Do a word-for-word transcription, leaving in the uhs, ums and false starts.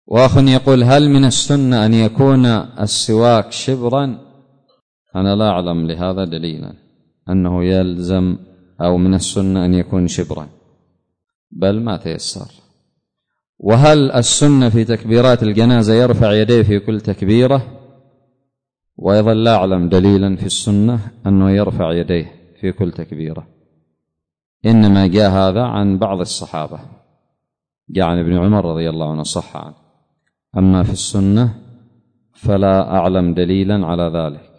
وأخ يقول: هل من السنة أن يكون السواك شبرا؟ أنا لا أعلم لهذا دليلا أنه يلزم أو من السنة أن يكون شبرا، بل ما تيسر. وهل السنة في تكبيرات الجنازة يرفع يديه في كل تكبيرة؟ وأيضا لا أعلم دليلا في السنة أنه يرفع يديه في كل تكبيرة، إنما جاء هذا عن بعض الصحابة، جاء عن ابن عمر رضي الله عنه صح عنه، أما في السنة فلا أعلم دليلا على ذلك.